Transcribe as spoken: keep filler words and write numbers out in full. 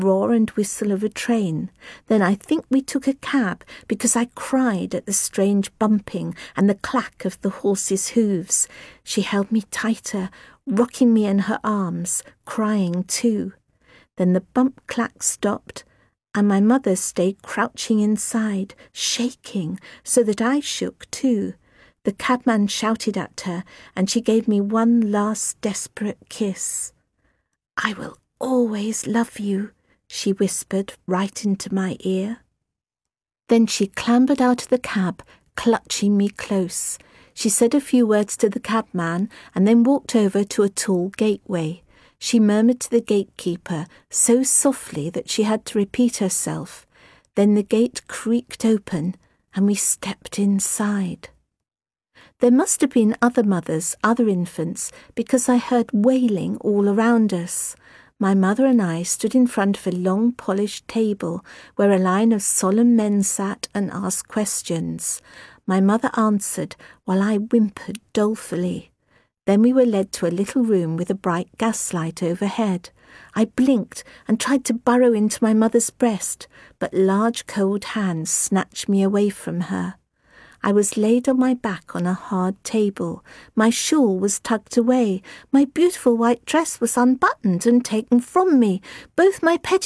roar and whistle of a train. Then I think we took a cab because I cried at the strange bumping and the clack of the horse's hooves. She held me tighter, rocking me in her arms, crying too. Then the bump-clack stopped, and my mother stayed crouching inside, shaking, so that I shook too. The cabman shouted at her, and she gave me one last desperate kiss. "I will always love you," she whispered right into my ear. Then she clambered out of the cab, clutching me close. She said a few words to the cabman and then walked over to a tall gateway. She murmured to the gatekeeper so softly that she had to repeat herself. Then the gate creaked open and we stepped inside. There must have been other mothers, other infants, because I heard wailing all around us. My mother and I stood in front of a long polished table where a line of solemn men sat and asked questions. My mother answered while I whimpered dolefully. Then we were led to a little room with a bright gaslight overhead. I blinked and tried to burrow into my mother's breast, but large cold hands snatched me away from her. I was laid on my back on a hard table. My shawl was tugged away. My beautiful white dress was unbuttoned and taken from me. Both my petticoats